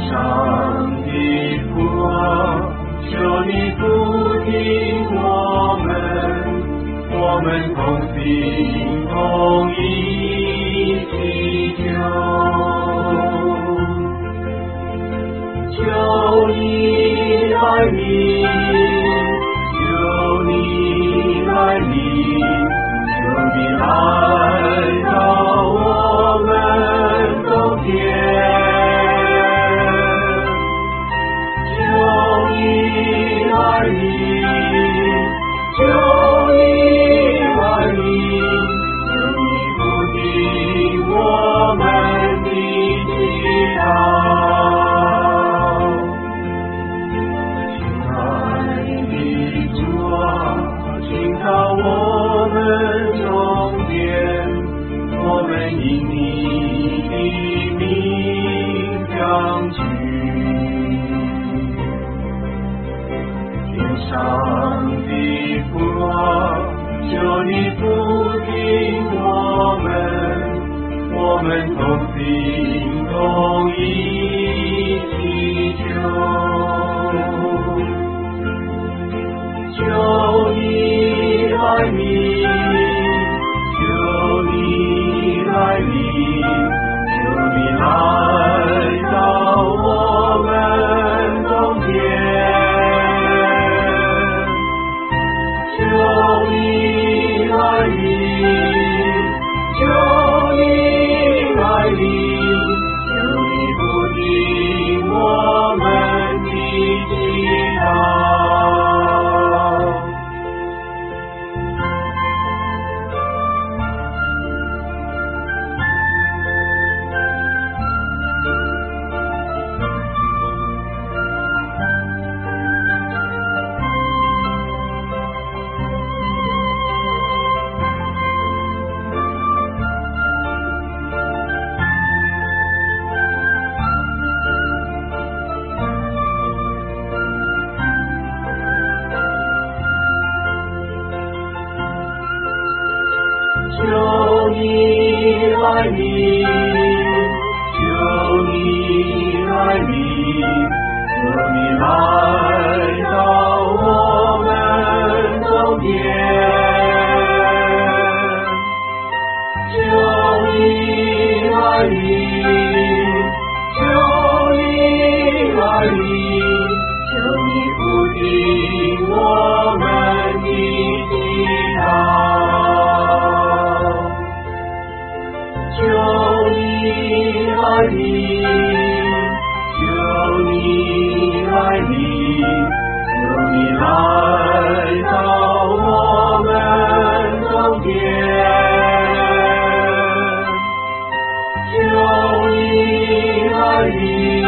上的父啊，求你复听我们同心同意祈求，求你来临，求你来临，求你来到我们中间。来临，求你来临，求你复听我们的祈祷。亲爱的主啊，请到我们中间，我们因你的名相聚。上的父啊，求你复听我们同心同意祈求，求你来临，求你来临，求你来到我们中间。求你来临，求你来临，求你复听我们的祈祷。求你来临，求你来临，求你来到我们中间。求你来临，求你来临，求你复听我们的祈祷。求你来临，求你来临，求你来到我们中间。求你来临，